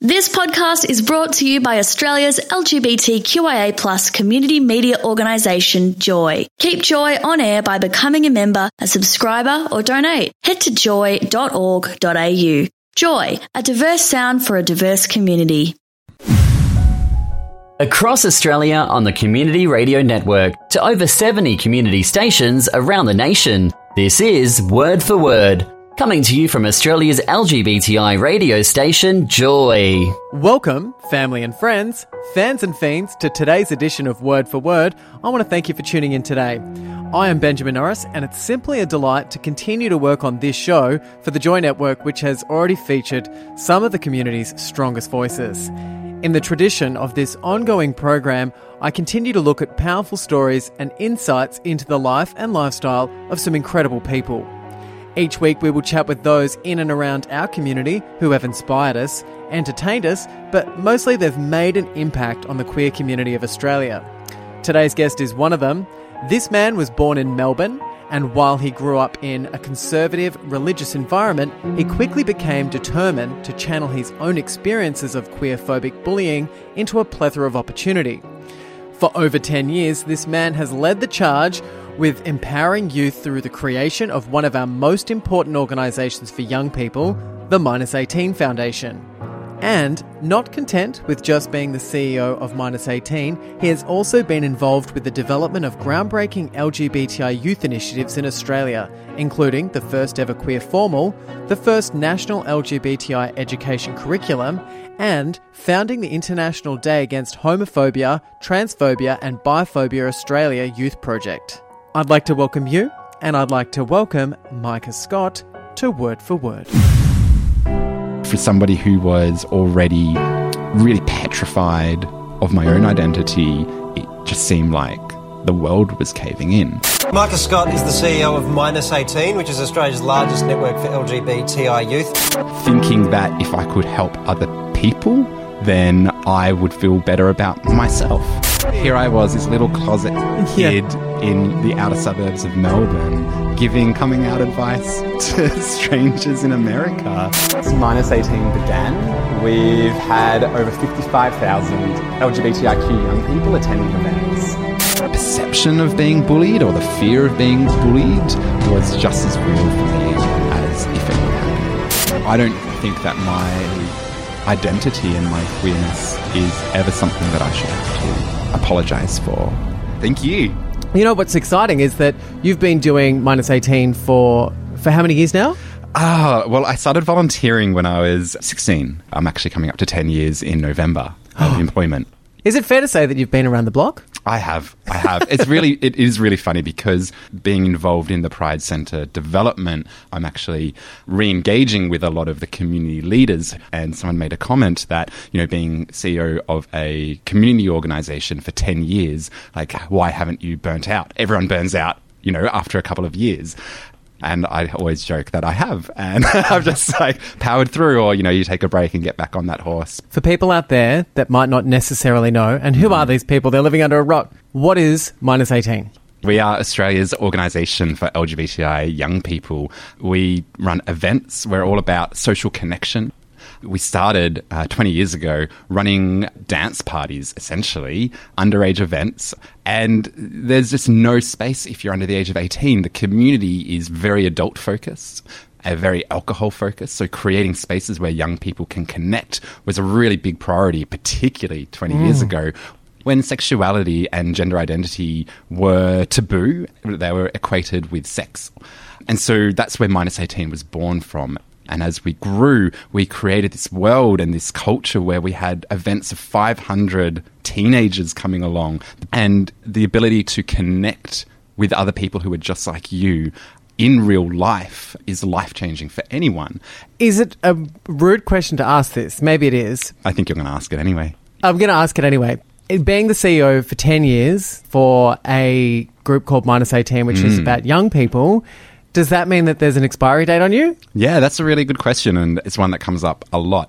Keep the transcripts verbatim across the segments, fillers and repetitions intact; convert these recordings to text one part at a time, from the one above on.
This podcast is brought to you by Australia's L G B T Q I A plus community media organisation, Joy. Keep Joy on air by becoming a member, a subscriber or donate. Head to joy dot org dot a u. Joy, a diverse sound for a diverse community. Across Australia on the Community Radio Network to over seventy community stations around the nation, this is Word for Word. Coming to you from Australia's L G B T I radio station, Joy. Welcome, family and friends, fans and fiends, to today's edition of Word for Word. I want to thank you for tuning in today. I am Benjamin Norris, and it's simply a delight to continue to work on this show for the Joy Network, which has already featured some of the community's strongest voices. In the tradition of this ongoing program, I continue to look at powerful stories and insights into the life and lifestyle of some incredible people. Each week we will chat with those in and around our community who have inspired us, entertained us, but mostly they've made an impact on the queer community of Australia. Today's guest is one of them. This man was born in Melbourne, and while he grew up in a conservative religious environment, he quickly became determined to channel his own experiences of queer-phobic bullying into a plethora of opportunity. For over ten years, this man has led the charge with empowering youth through the creation of one of our most important organisations for young people, the Minus eighteen Foundation. And, not content with just being the C E O of Minus eighteen, he has also been involved with the development of groundbreaking L G B T I youth initiatives in Australia, including the first ever queer formal, the first national L G B T I education curriculum, and founding the International Day Against Homophobia, Transphobia and Biphobia Australia Youth Project. I'd like to welcome you, and I'd like to welcome Micah Scott to Word for Word. For somebody who was already really petrified of my own identity, it just seemed like the world was caving in. Micah Scott is the C E O of Minus eighteen, which is Australia's largest network for L G B T I youth. Thinking that if I could help other people, then I would feel better about myself. Here I was, this little closet kid yeah. in the outer suburbs of Melbourne, giving coming out advice to strangers in America. Since Minus eighteen began, we've had over fifty-five thousand L G B T I Q young people attending events. The perception of being bullied, or the fear of being bullied, was just as real for me as if it were happening. I don't think that my identity and my queerness is ever something that I should have to apologise for. Thank you. You know what's exciting is that you've been doing Minus eighteen for, for how many years now? Ah, well, I started volunteering when I was sixteen. I'm actually coming up to ten years in November of employment. Is it fair to say that you've been around the block? I have. I have. It's really, it is really funny because being involved in the Pride Centre development, I'm actually re-engaging with a lot of the community leaders. And someone made a comment that, you know, being C E O of a community organisation for ten years, like, why haven't you burnt out? Everyone burns out, you know, after a couple of years. And I always joke that I have. And I've just like powered through, or, you know, you take a break and get back on that horse. For people out there that might not necessarily know, and who mm. are these people? They're living under a rock. What is Minus eighteen? We are Australia's organisation for L G B T I young people. We run events. We're all about social connection. We started uh, twenty years ago running dance parties, essentially, underage events. And there's just no space if you're under the age of eighteen. The community is very adult-focused, uh, very alcohol-focused. So creating spaces where young people can connect was a really big priority, particularly twenty mm. years ago, when sexuality and gender identity were taboo. They were equated with sex. And so that's where Minus eighteen was born from. And as we grew, we created this world and this culture where we had events of five hundred teenagers coming along, and the ability to connect with other people who are just like you in real life is life-changing for anyone. Is it a rude question to ask this? Maybe it is. I think you're going to ask it anyway. I'm going to ask it anyway. Being the C E O for ten years for a group called Minus eighteen, which mm. is about young people, does that mean that there's an expiry date on you? Yeah, that's a really good question, and it's one that comes up a lot.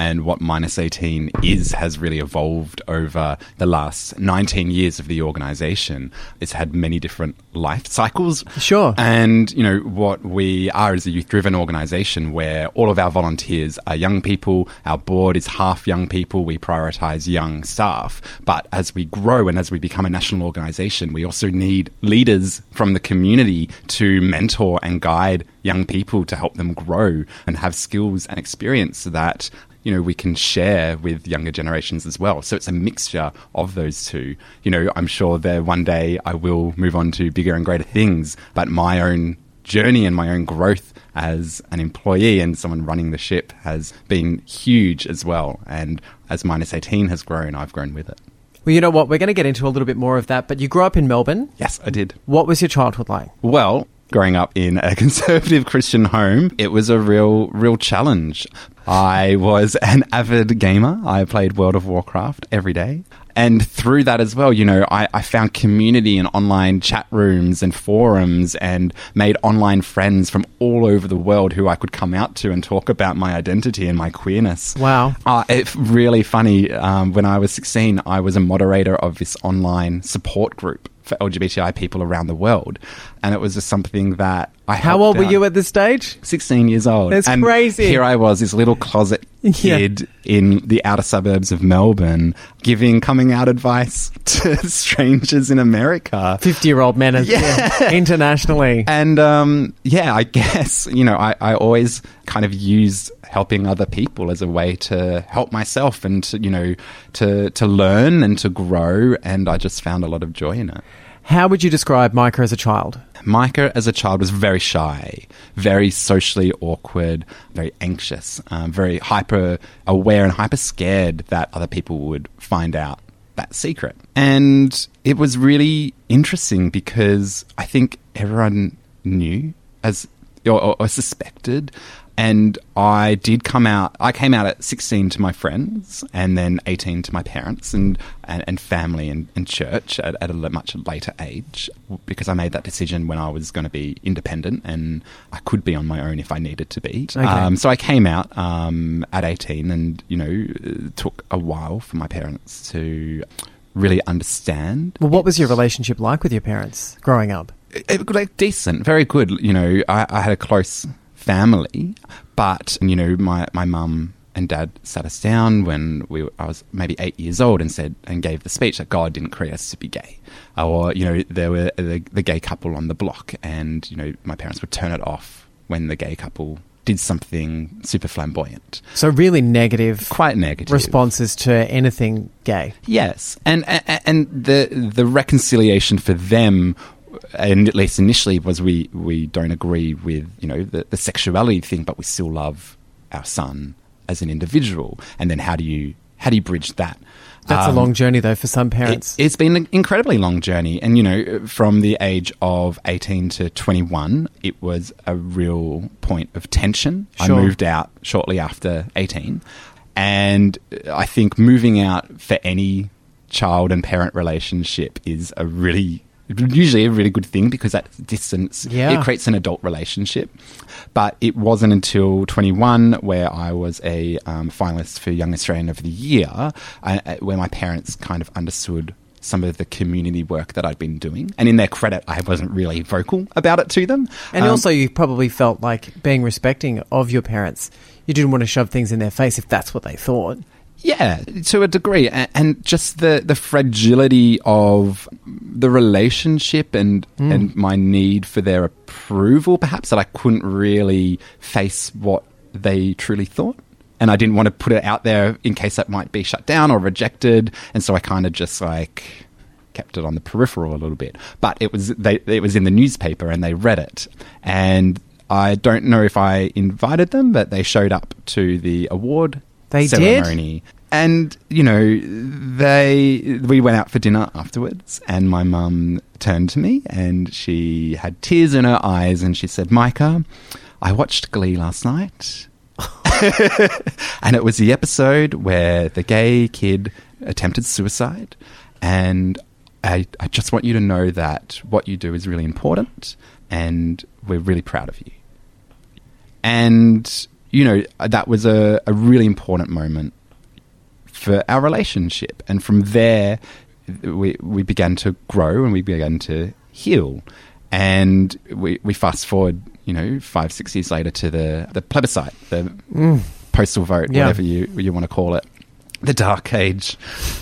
and what Minus eighteen is has really evolved over the last nineteen years of the organisation. It's had many different life cycles. Sure. And, you know, what we are is a youth-driven organisation where all of our volunteers are young people. Our board is half young people. We prioritise young staff. But as we grow and as we become a national organisation, we also need leaders from the community to mentor and guide young people to help them grow and have skills and experience that, you know, we can share with younger generations as well. So it's a mixture of those two. You know, I'm sure that one day I will move on to bigger and greater things, but my own journey and my own growth as an employee and someone running the ship has been huge as well. And as Minus eighteen has grown, I've grown with it. Well, you know what? We're going to get into a little bit more of that, but you grew up in Melbourne. Yes, I did. What was your childhood like? Well, growing up in a conservative Christian home, it was a real, real challenge. I was an avid gamer. I played World of Warcraft every day. And through that as well, you know, I, I found community in online chat rooms and forums and made online friends from all over the world who I could come out to and talk about my identity and my queerness. Wow. Uh, it's really funny. Um, when I was sixteen, I was a moderator of this online support group for L G B T I people around the world. And it was just something that I How helped old were out. you at this stage? sixteen years old. That's and crazy. Here I was, this little closet kid Yeah. in the outer suburbs of Melbourne, giving coming out advice to strangers in America. fifty-year-old men as, yeah, internationally. And um, yeah, I guess, you know, I, I always kind of used helping other people as a way to help myself and to, you know, to, to learn and to grow. And I just found a lot of joy in it. How would you describe Micah as a child? Micah, as a child, was very shy, very socially awkward, very anxious, um, very hyper aware and hyper scared that other people would find out that secret. And it was really interesting because I think everyone knew as or, or suspected. And I did come out, I came out at sixteen to my friends and then eighteen to my parents and, and, and family and, and church at, at a much later age, because I made that decision when I was going to be independent and I could be on my own if I needed to be. Okay. Um, so I came out um, at eighteen and, you know, it took a while for my parents to really understand. Well, what was your relationship like with your parents growing up? It, it, like, decent, very good. You know, I, I had a close family, but, you know, my my mum and dad sat us down when we were, I was maybe eight years old and said and gave the speech that God didn't create us to be gay, or, you know, there were the, the gay couple on the block, and, you know, my parents would turn it off when the gay couple did something super flamboyant. So really negative, quite negative responses to anything gay. Yes, and and, and the the reconciliation for them, and at least initially, was we, we don't agree with, you know, the, the sexuality thing, but we still love our son as an individual. And then how do you how do you bridge that? That's Um, a long journey, though, for some parents. It, it's been an incredibly long journey. And, you know, from the age of eighteen to twenty-one, it was a real point of tension. Sure. I moved out shortly after eighteen. And I think moving out for any child and parent relationship is a really... usually a really good thing, because that distance, Yeah. it creates an adult relationship. But it wasn't until twenty-one where I was a um, finalist for Young Australian of the Year, uh, where my parents kind of understood some of the community work that I'd been doing. And in their credit, I wasn't really vocal about it to them. And Um, also, you probably felt like, being respecting of your parents, you didn't want to shove things in their face if that's what they thought. Yeah, to a degree. And, and just the, the fragility of the relationship and, Mm. and my need for their approval, perhaps, that I couldn't really face what they truly thought. And I didn't want to put it out there in case that might be shut down or rejected. And so I kind of just like kept it on the peripheral a little bit. But it was they, it was in the newspaper and they read it. And I don't know if I invited them, but they showed up to the award They ceremony. did? And, you know, they we went out for dinner afterwards, and my mum turned to me and she had tears in her eyes and she said, "Micah, I watched Glee last night." And it was the episode where the gay kid attempted suicide. And I, I just want you to know that what you do is really important and we're really proud of you. And you know, that was a, a really important moment for our relationship. And from there, we we began to grow and we began to heal. And we, we fast forward, you know, five, six years later to the, the plebiscite, the mm. postal vote, yeah. whatever you, you want to call it, the dark age.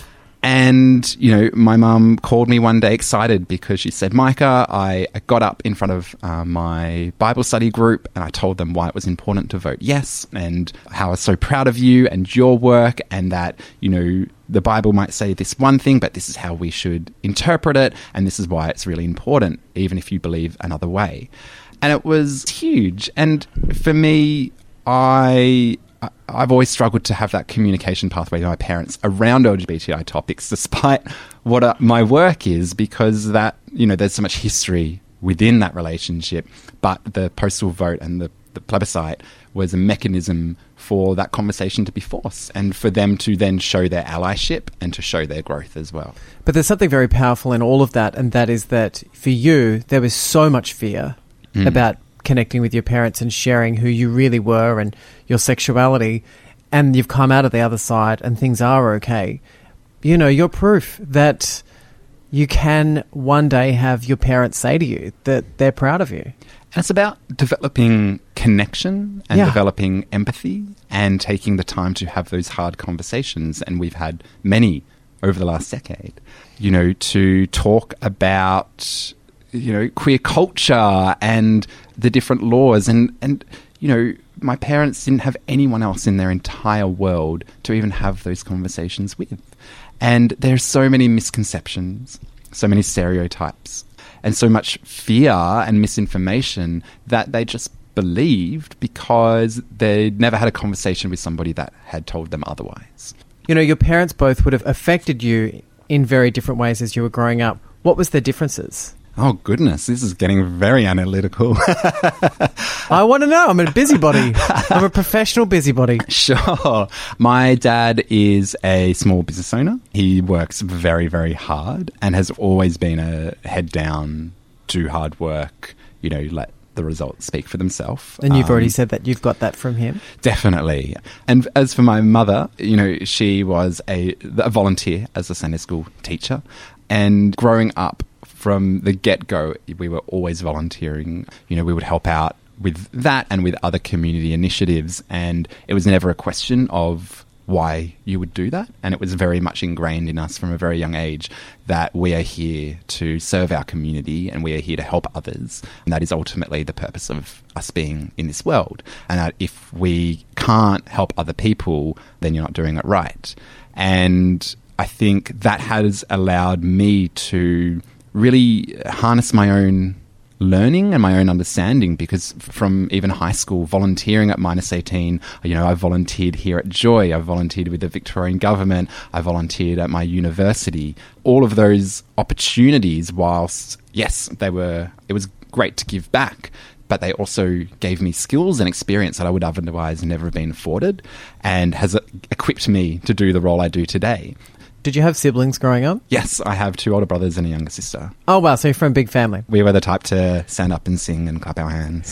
And, you know, my mum called me one day excited because she said, Micah, I, I got up in front of uh, my Bible study group and I told them why it was important to vote yes and how I was so proud of you and your work, and that, you know, the Bible might say this one thing, but this is how we should interpret it, and this is why it's really important, even if you believe another way. And it was huge. And for me, I... I've always struggled to have that communication pathway to my parents around L G B T I topics, despite what uh, my work is, because that, you know, there's so much history within that relationship. But the postal vote and the, the plebiscite was a mechanism for that conversation to be forced and for them to then show their allyship and to show their growth as well. But there's something very powerful in all of that, and that is that for you, there was so much fear mm. about connecting with your parents and sharing who you really were and your sexuality, and you've come out of the other side and things are okay. You know, you're proof that you can one day have your parents say to you that they're proud of you. And it's about developing connection and yeah. developing empathy and taking the time to have those hard conversations. And we've had many over the last decade, you know, to talk about, you know, queer culture and the different laws. And, and, you know, my parents didn't have anyone else in their entire world to even have those conversations with. And there's so many misconceptions, so many stereotypes, and so much fear and misinformation that they just believed because they'd never had a conversation with somebody that had told them otherwise. You know, your parents both would have affected you in very different ways as you were growing up. What was the differences? Oh, goodness, this is getting very analytical. I want to know. I'm a busybody. I'm a professional busybody. Sure. My dad is a small business owner. He works very, very hard and has always been a head down, do hard work, you know, let the results speak for themselves. And you've um, already said that you've got that from him? Definitely. And as for my mother, you know, she was a, a volunteer as a Sunday school teacher. And growing up, from the get-go, we were always volunteering. You know, we would help out with that and with other community initiatives. And it was never a question of why you would do that. And it was very much ingrained in us from a very young age that we are here to serve our community and we are here to help others. And that is ultimately the purpose of us being in this world. And that if we can't help other people, then you're not doing it right. And I think that has allowed me to really harness my own learning and my own understanding, because from even high school, volunteering at minus eighteen, you know, I volunteered here at Joy, I volunteered with the Victorian government, I volunteered at my university. All of those opportunities, whilst, yes, they were, it was great to give back, but they also gave me skills and experience that I would otherwise never have been afforded, and has equipped me to do the role I do today. Did you have siblings growing up? Yes, I have two older brothers and a younger sister. Oh, wow. So you're from a big family. We were the type to stand up and sing and clap our hands.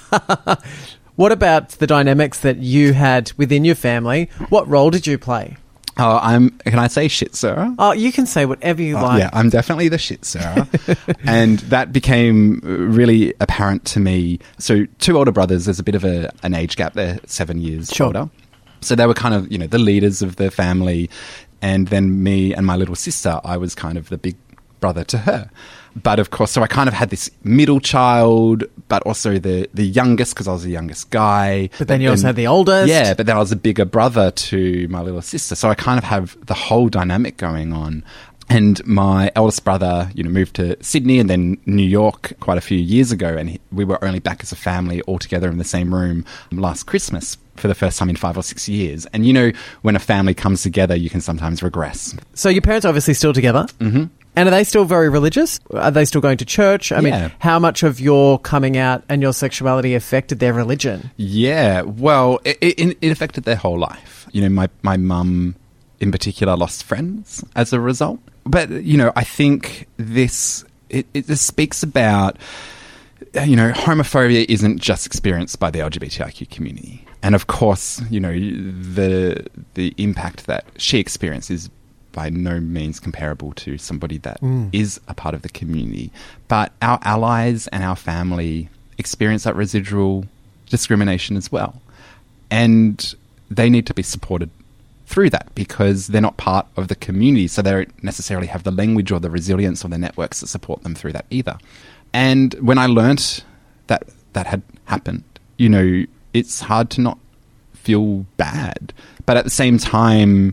What about the dynamics that you had within your family? What role did you play? Oh, I'm, can I say shit, Sarah? Oh, you can say whatever you oh, like. Yeah, I'm definitely the shit, Sarah. And that became really apparent to me. So two older brothers, there's a bit of a, an age gap there, seven years sure. older. So they were kind of, you know, the leaders of the family. And then me and my little sister, I was kind of the big brother to her. But of course, so I kind of had this middle child, but also the, the youngest, because I was the youngest guy. But then but you then, also had the oldest. Yeah, but then I was a bigger brother to my little sister. So I kind of have the whole dynamic going on. And my eldest brother, you know, moved to Sydney and then New York quite a few years ago. And he, we were only back as a family all together in the same room last Christmas for the first time in five or six years. And, you know, when a family comes together, you can sometimes regress. So your parents are obviously still together. Mm-hmm. And are they still very religious? Are they still going to church? I yeah. mean, how much of your coming out and your sexuality affected their religion? Yeah, well, it, it, it affected their whole life. You know, my, my mum in particular lost friends as a result. But, you know, I think this, it, it just speaks about, you know, homophobia isn't just experienced by the L G B T I Q community. And of course, you know, the the impact that she experienced is by no means comparable to somebody that mm. is a part of the community. But our allies and our family experience that residual discrimination as well. And they need to be supported through that because they're not part of the community, so they don't necessarily have the language or the resilience or the networks that support them through that either. And when I learnt that that had happened, you know, it's hard to not feel bad. But at the same time,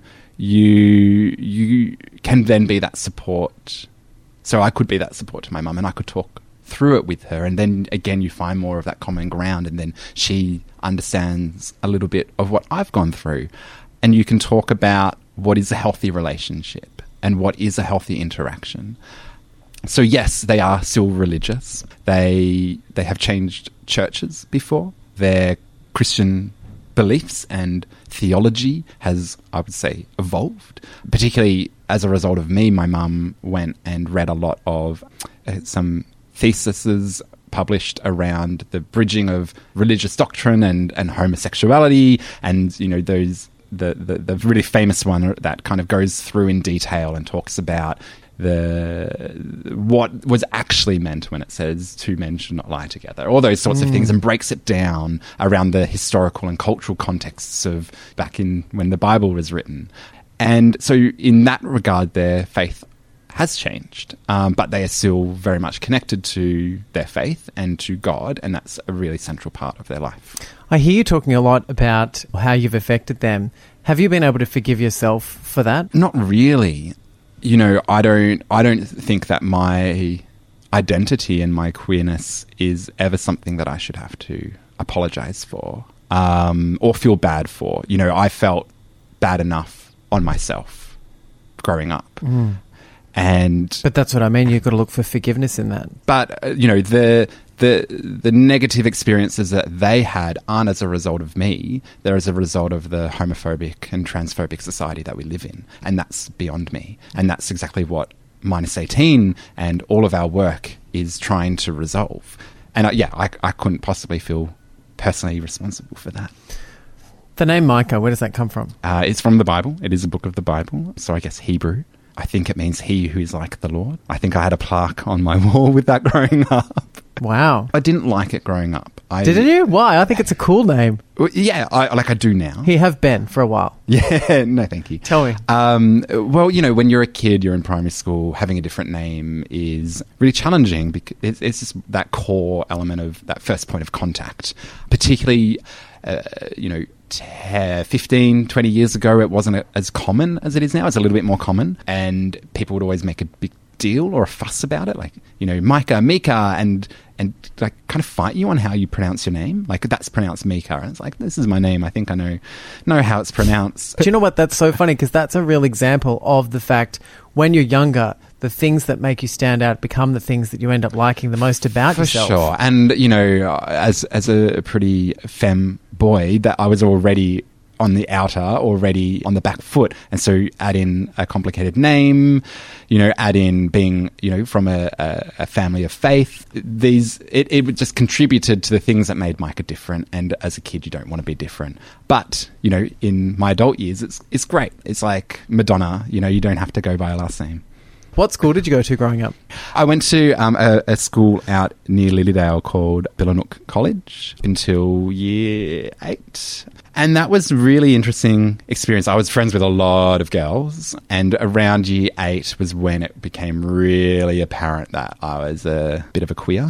you you can then be that support. So I could be that support to my mum, and I could talk through it with her, and then again you find more of that common ground, and then she understands a little bit of what I've gone through, and you can talk about what is a healthy relationship and what is a healthy interaction. So yes, they are still religious. They they have changed churches before. Their Christian beliefs and theology has, I would say, evolved. Particularly as a result of me, my mum went and read a lot of uh, some theses published around the bridging of religious doctrine and, and homosexuality, and you know those the, the the really famous one that kind of goes through in detail and talks about the what was actually meant when it says two men should not lie together, all those sorts mm. of things, and breaks it down around the historical and cultural contexts of back in when the Bible was written. And so in that regard, their faith has changed, um, but they are still very much connected to their faith and to God, and that's a really central part of their life. I hear you talking a lot about how you've affected them. Have you been able to forgive yourself for that? Not really. You know, I don't I don't think that my identity and my queerness is ever something that I should have to apologize for um, or feel bad for. You know, I felt bad enough on myself growing up. Mm. And But that's what I mean. You've got to look for forgiveness in that. But, uh, you know, the the the negative experiences that they had aren't as a result of me. They're as a result of the homophobic and transphobic society that we live in. And that's beyond me. And that's exactly what Minus eighteen and all of our work is trying to resolve. And, uh, yeah, I, I couldn't possibly feel personally responsible for that. The name Micah, where does that come from? Uh, it's from the Bible. It is a book of the Bible. So I guess Hebrew. I think it means he who is like the Lord. I think I had a plaque on my wall with that growing up. Wow. I didn't like it growing up. I, Didn't you? Why? I think it's a cool name. Yeah, I, like I do now. You have been for a while. Yeah, no thank you. Tell me. Um, well, you know, when you're a kid, you're in primary school, having a different name is really challenging because it's, it's just that core element of that first point of contact. Particularly, uh, you know, fifteen, twenty years ago, it wasn't as common as it is now. It's a little bit more common, and people would always make a big deal or a fuss about it, like, you know, Micah, Mika, and and like kind of fight you on how you pronounce your name. Like, that's pronounced Mika, and it's like, this is my name. I think I know know how it's pronounced. Do you know what? That's so funny, because that's a real example of the fact when you're younger, the things that make you stand out become the things that you end up liking the most about For yourself. sure. And, you know, as as a pretty femme boy, that I was already on the outer, already on the back foot. And so add in a complicated name, you know, add in being, you know, from a, a, a family of faith. These, it, it just contributed to the things that made Micah different. And as a kid, you don't want to be different. But, you know, in my adult years, it's it's great. It's like Madonna, you know, you don't have to go by a last name. What school did you go to growing up? I went to um, a, a school out near Lilydale called Billanook College until year eight. And that was a really interesting experience. I was friends with a lot of girls, and around year eight was when it became really apparent that I was a bit of a queer.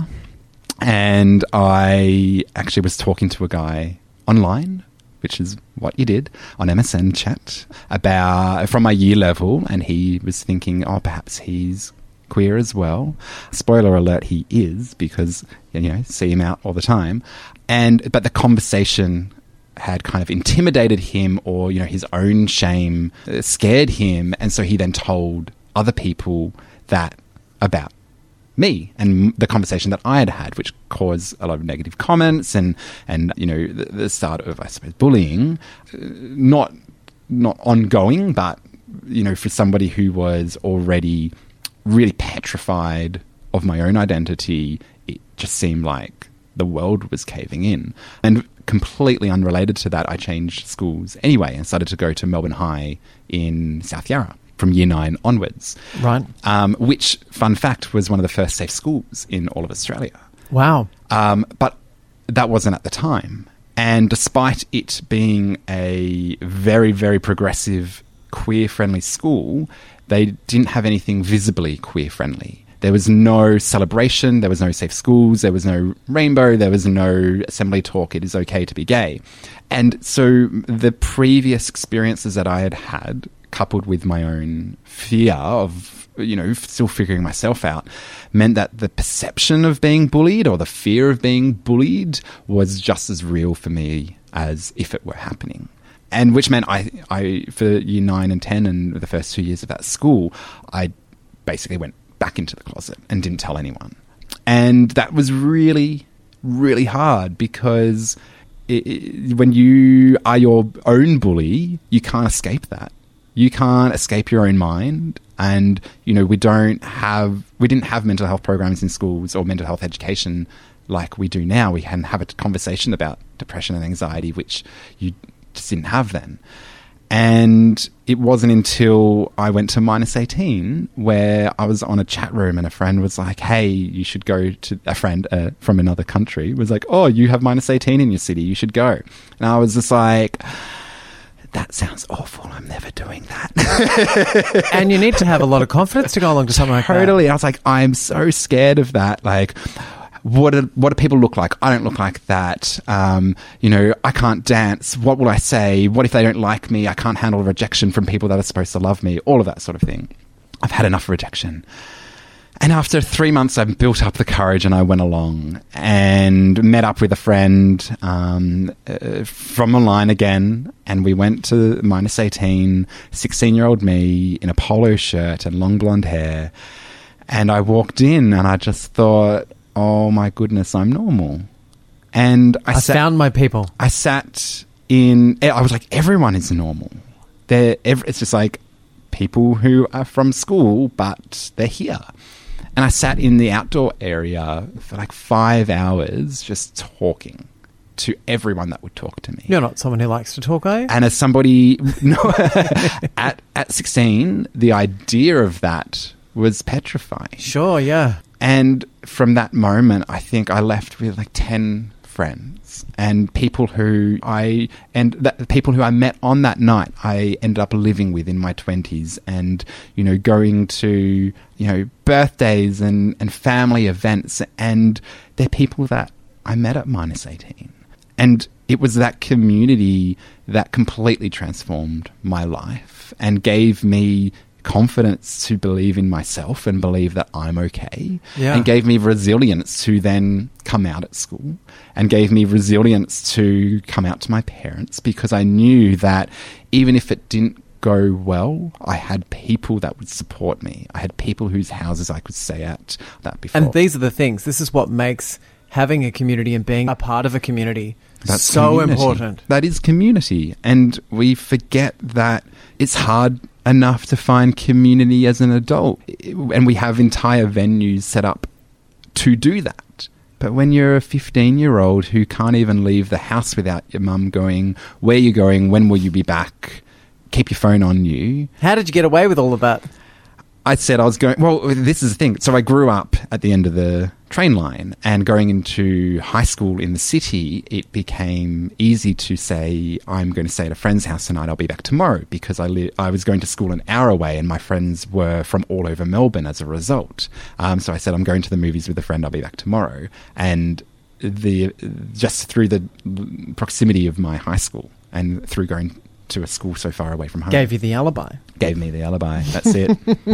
And I actually was talking to a guy online, which is what you did, on M S N chat, about from my year level, and he was thinking, oh, perhaps he's queer as well. Spoiler alert, he is, because, you know, see him out all the time. And but the conversation had kind of intimidated him, or, you know, his own shame scared him, and so he then told other people that about me and the conversation that I had had, which caused a lot of negative comments and, and you know, the, the start of, I suppose, bullying. Not not ongoing, but, you know, for somebody who was already really petrified of my own identity, it just seemed like the world was caving in. And completely unrelated to that, I changed schools anyway and started to go to Melbourne High in South Yarra from year nine onwards. Right. Um, which, fun fact, was one of the first safe schools in all of Australia. Wow. Um, but that wasn't at the time. And despite it being a very, very progressive, queer-friendly school, they didn't have anything visibly queer-friendly. There was no celebration, there was no safe schools, there was no rainbow, there was no assembly talk, it is okay to be gay. And so the previous experiences that I had had, coupled with my own fear of, you know, still figuring myself out, meant that the perception of being bullied or the fear of being bullied was just as real for me as if it were happening. And which meant I, I for year nine and ten and the first two years of that school, I basically went back into the closet and didn't tell anyone. And that was really, really hard because it, it, when you are your own bully, you can't escape that. You can't escape your own mind. And, you know, we don't have, we didn't have mental health programs in schools or mental health education like we do now. We can have a conversation about depression and anxiety, which you just didn't have then. And it wasn't until I went to minus eighteen where I was on a chat room and a friend was like, hey, you should go to, a friend uh, from another country was like, oh, you have minus eighteen in your city, you should go. And I was just like, that sounds awful. I'm never doing that. And you need to have a lot of confidence to go along to something like that. Totally. I was like, I'm so scared of that. Like, what do, what do people look like? I don't look like that. Um, you know, I can't dance. What will I say? What if they don't like me? I can't handle rejection from people that are supposed to love me. All of that sort of thing. I've had enough rejection. And after three months, I built up the courage and I went along and met up with a friend um, uh, from online again. And we went to minus eighteen, sixteen-year-old me in a polo shirt and long blonde hair. And I walked in and I just thought, oh my goodness, I'm normal. And I, I sat, found my people. I sat in, I was like, everyone is normal. They're, it's just like people who are from school, but they're here. And I sat in the outdoor area for like five hours just talking to everyone that would talk to me. You're not someone who likes to talk, are you? And as somebody, no, at, at sixteen, the idea of that was petrifying. Sure, yeah. And from that moment, I think I left with like ten friends and people who I and that people who I met on that night I ended up living with in my twenties and, you know, going to, you know, birthdays and, and family events, and they're people that I met at minus eighteen. And it was that community that completely transformed my life and gave me confidence to believe in myself and believe that I'm okay, yeah. and gave me resilience to then come out at school, and gave me resilience to come out to my parents, because I knew that even if it didn't go well, I had people that would support me. I had people whose houses I could stay at that before. And these are the things. This is what makes having a community and being a part of a community That's so community. important. That is community. And we forget that it's hard enough to find community as an adult. And we have entire venues set up to do that. But when you're a fifteen-year-old who can't even leave the house without your mum going, where are you going? When will you be back? Keep your phone on you. How did you get away with all of that? I said I was going, well, this is the thing. So I grew up at the end of the train line, and going into high school in the city, it became easy to say, I'm going to stay at a friend's house tonight, I'll be back tomorrow, because I li- I was going to school an hour away and my friends were from all over Melbourne as a result. Um, so I said, I'm going to the movies with a friend, I'll be back tomorrow. And the just through the proximity of my high school and through going to a school so far away from home. Gave you the alibi. Gave me the alibi. That's it.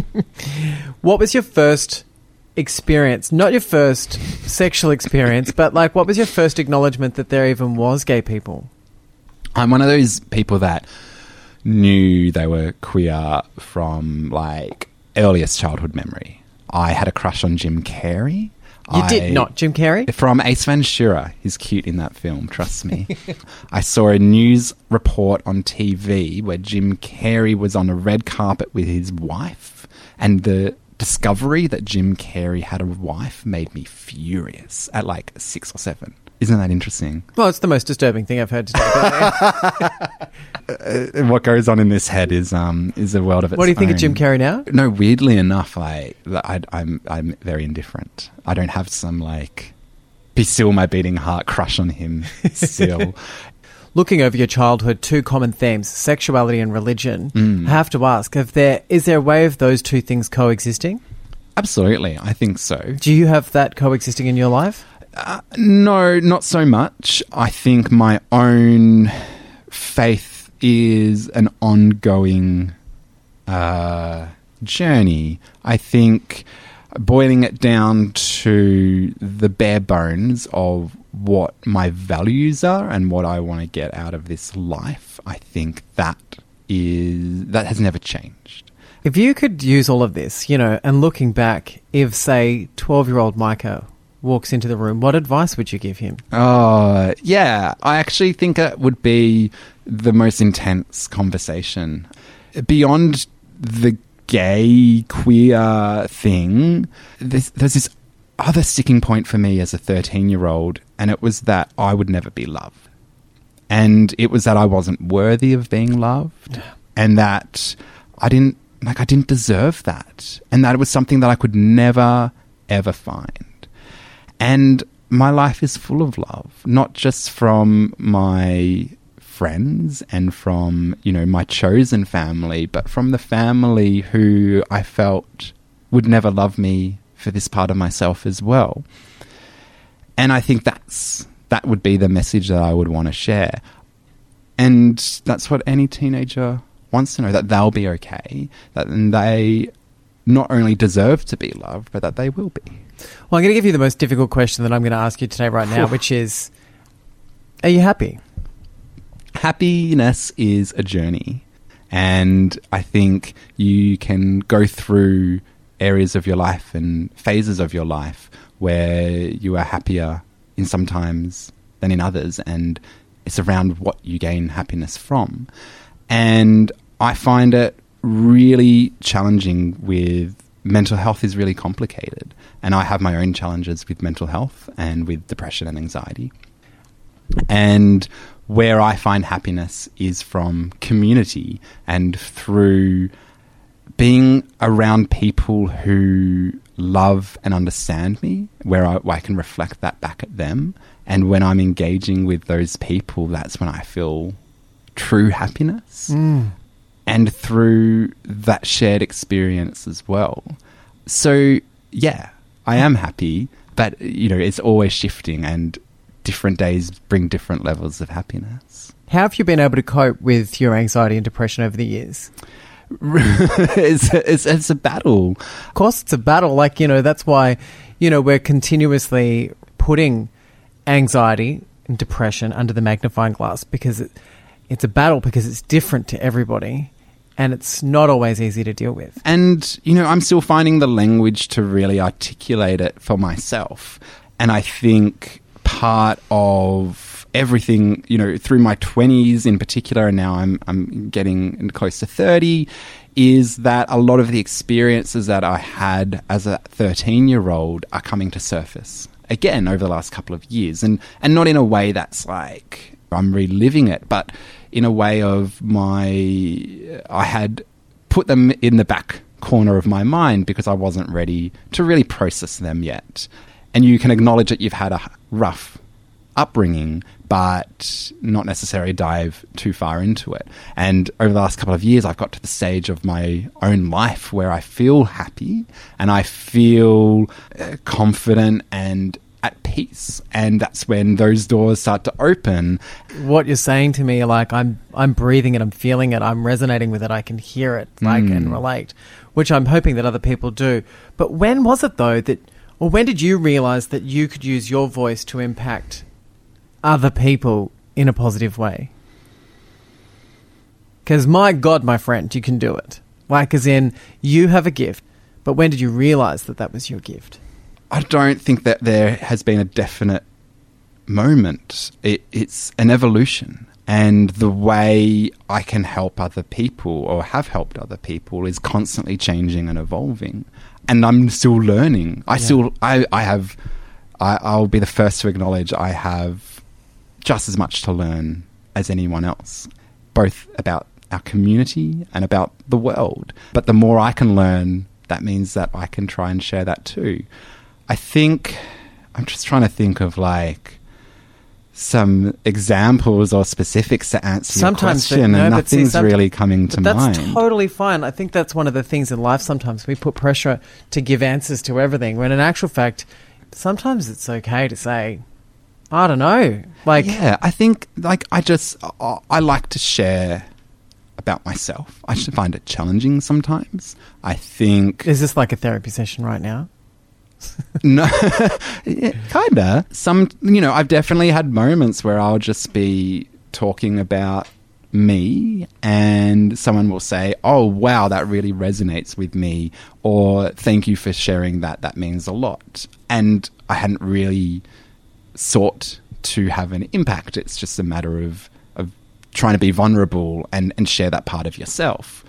What was your first experience? Not your first sexual experience, but like, what was your first acknowledgement that there even was gay people? I'm one of those people that knew they were queer from like earliest childhood memory. I had a crush on Jim Carrey. You I, did not, Jim Carrey? From Ace Ventura. He's cute in that film, trust me. I saw a news report on T V where Jim Carrey was on a red carpet with his wife, and the discovery that Jim Carrey had a wife made me furious at like six or seven. Isn't that interesting? Well, it's the most disturbing thing I've heard today. uh, what goes on in this head is um is a world of its own. What do you think own. of Jim Carrey now? No, weirdly enough, I, I I'm I'm very indifferent. I don't have some like be still my beating heart crush on him still. Looking over your childhood, two common themes, sexuality and religion. Mm. I have to ask, have there is there a way of those two things coexisting? Absolutely, I think so. Do you have that coexisting in your life? Uh, no, not so much. I think my own faith is an ongoing uh, journey. I think boiling it down to the bare bones of what my values are and what I want to get out of this life, I think that is that has never changed. If you could use all of this, you know, and looking back, if, say, twelve-year-old Micah walks into the room, what advice would you give him? Oh, yeah. I actually think it would be the most intense conversation. Beyond the gay, queer thing, there's, there's this other sticking point for me as a thirteen-year-old, and it was that I would never be loved. And it was that I wasn't worthy of being loved, and that I didn't, like, I didn't deserve that, and that it was something that I could never, ever find. And my life is full of love, not just from my friends and from, you know, my chosen family, but from the family who I felt would never love me for this part of myself as well. And I think that's that would be the message that I would want to share. And that's what any teenager wants to know, that they'll be okay, that they not only deserve to be loved, but that they will be. Well, I'm going to give you the most difficult question that I'm going to ask you today right now, which is, are you happy? Happiness is a journey. And I think you can go through areas of your life and phases of your life where you are happier in some times than in others, and it's around what you gain happiness from. And I find it really challenging with mental health is really complicated, and I have my own challenges with mental health and with depression and anxiety. And where I find happiness is from community and through being around people who love and understand me, where I, where I can reflect that back at them. And when I'm engaging with those people, that's when I feel true happiness. Mm. And through that shared experience as well. So, yeah, I am happy, but, you know, it's always shifting, and different days bring different levels of happiness. How have you been able to cope with your anxiety and depression over the years? it's, it's, it's a battle. Of course, it's a battle. Like, you know, that's why, you know, we're continuously putting anxiety and depression under the magnifying glass, because it, it's a battle, because it's different to everybody. And it's not always easy to deal with. And, you know, I'm still finding the language to really articulate it for myself. And I think part of everything, you know, through my twenties in particular, and now I'm I'm getting close to thirty, is that a lot of the experiences that I had as a thirteen-year-old are coming to surface again over the last couple of years. And, and not in a way that's like I'm reliving it, but in a way of my, I had put them in the back corner of my mind because I wasn't ready to really process them yet. And you can acknowledge that you've had a rough upbringing, but not necessarily dive too far into it. And over the last couple of years, I've got to the stage of my own life where I feel happy and I feel uh, confident and at peace, and that's when those doors start to open. What you're saying to me, like, I'm I'm breathing it, I'm feeling it, I'm resonating with it, I can hear it, like, mm. and relate, which I'm hoping that other people do. But when was it, though, that, or when did you realise that you could use your voice to impact other people in a positive way? Because, my God, my friend, you can do it. Like, as in, you have a gift. But when did you realise that that was your gift? I don't think that there has been a definite moment. It, it's an evolution. And the way I can help other people or have helped other people is constantly changing and evolving. And I'm still learning. I yeah. still, I, I have I, I'll be the first to acknowledge I have just as much to learn as anyone else, both about our community and about the world. But the more I can learn, that means that I can try and share that too. I think, I'm just trying to think of like some examples or specifics to answer sometimes your question, no, and but see, nothing's some- really coming to but mind. That's totally fine. I think that's one of the things in life. Sometimes we put pressure to give answers to everything, when in actual fact, sometimes it's okay to say, I don't know. Like, yeah, I think like I just I, I like to share about myself. I should find it challenging sometimes. I think is this like a therapy session right now? no, yeah, kinda. Some, you know, I've definitely had moments where I'll just be talking about me and someone will say, oh, wow, that really resonates with me, or thank you for sharing that. That means a lot. And I hadn't really sought to have an impact. It's just a matter of, of trying to be vulnerable and, and share that part of yourself.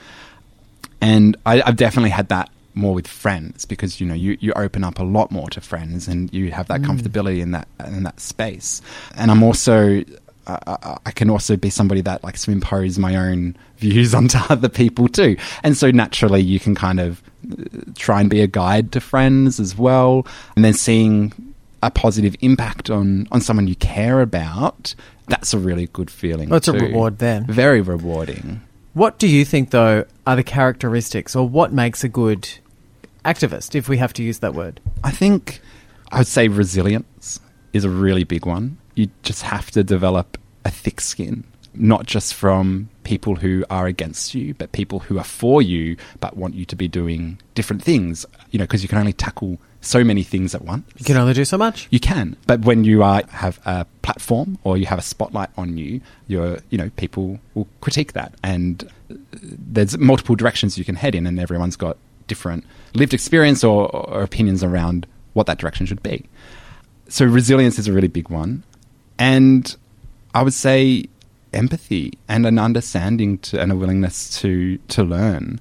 And I, I've definitely had that more with friends, because you know you, you open up a lot more to friends and you have that mm. comfortability in that in that space. And I'm also uh, I can also be somebody that likes to impose my own views onto other people too, and so naturally you can kind of try and be a guide to friends as well, and then seeing a positive impact on on someone you care about, that's a really good feeling. Well, it's too. a reward then. Very rewarding. What do you think, though, are the characteristics, or what makes a good activist, if we have to use that word? I think I would say resilience is a really big one. You just have to develop a thick skin, not just from people who are against you, but people who are for you but want you to be doing different things, you know, because you can only tackle so many things at once. You can only do so much. You can. But when you are, have a platform or you have a spotlight on you, you're, you know, people will critique that. And there's multiple directions you can head in, and everyone's got different lived experience or, or opinions around what that direction should be. So resilience is a really big one. And I would say empathy and an understanding to, and a willingness to, to learn.